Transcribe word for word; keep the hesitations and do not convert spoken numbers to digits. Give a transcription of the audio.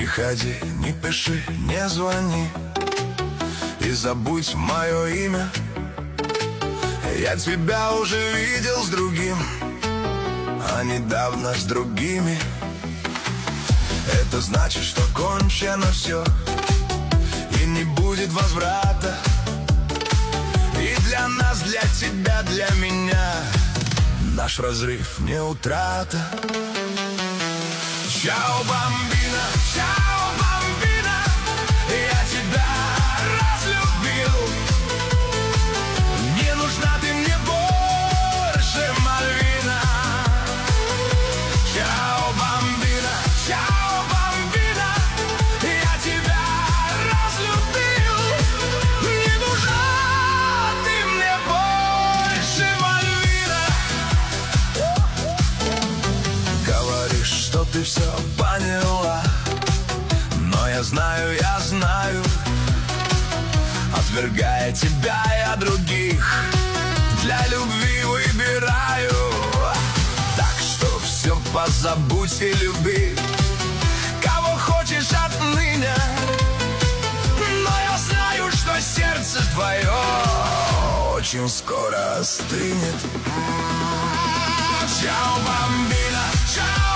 ходи, не пиши, не звони, и забудь мое имя. Я тебя уже видел с другим, а недавно с другими. Это значит, что кончено все, и не будет возврата. И для нас, для тебя, для меня наш разрыв не утрата. Чао, бамбина, чао, бамбина, я тебя разлюбил. Не нужна ты мне больше, Мальвина. Чао, бамбина, чао, бамбина, я тебя разлюбил. Не нужна ты мне больше, Мальвина. Говоришь, что ты все поняла, но я знаю, я знаю, отвергая тебя, я других для любви выбираю. Так что все позабудь и люби, кого хочешь отныне. Но я знаю, что сердце твое очень скоро остынет. Чао, бамбина, чао.